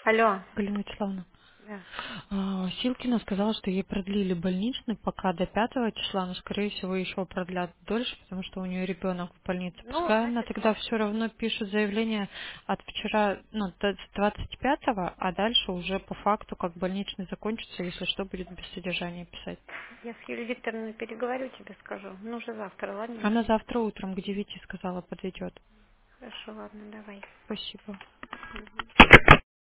Алло. Галина Вячеславовна. Да. Силкина сказала, что ей продлили больничный пока до 5 числа, но, скорее всего, еще продлят дольше, потому что у нее ребенок в больнице. Ну, Пускай она значит, тогда все равно пишет заявление от вчера, ну, до 25-го, а дальше уже по факту, как больничный закончится, если что, будет без содержания писать. я с Юлией Викторовной переговорю, тебе скажу. Ну, уже завтра, ладно? Она завтра утром к 9 сказала, подойдет. Хорошо, ладно, давай. Спасибо.